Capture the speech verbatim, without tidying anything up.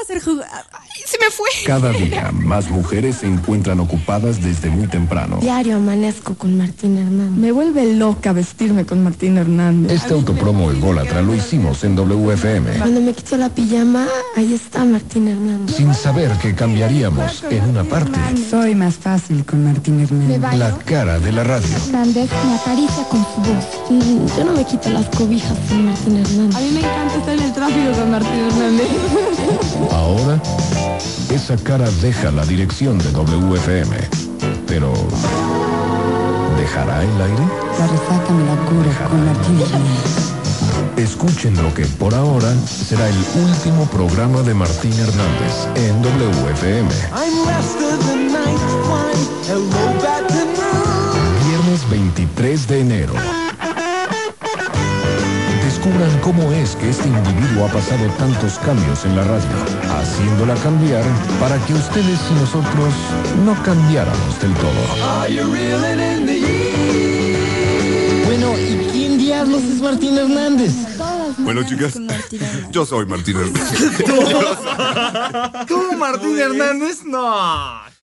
hacer jugo. Ay, se me fue. Cada día más mujeres se encuentran ocupadas desde muy temprano. Diario amanezco con Martín Hernández. Me vuelve loca vestirme con Martín Hernández. Este autopromo ególatra lo hicimos en W F M. Cuando me quito la pijama, ahí está Martín Hernández. Sin saber que cambiaríamos en una parte. Soy más fácil con Martín Hernández. La cara de la radio. Hernández me acaricia con su voz. Mm, Yo no me quito las cobijas con Martín Hernández. A mí me encanta estar en el tráfico con Martín Hernández. Ahora, esa cara deja la dirección de W F M. Pero, ¿dejará el aire? La resaca me la cura con Martín Hernández. Escuchen lo que por ahora será el último programa de Martín Hernández en W F M. Viernes veintitrés de enero. Descubran cómo es que este individuo ha pasado tantos cambios en la radio, haciéndola cambiar para que ustedes y nosotros no cambiáramos del todo. Bueno, ¿y quién diablos es Martín Hernández? Bueno, chicas, yo soy Martín Hernández. ¿Tú, Martín Hernández? No.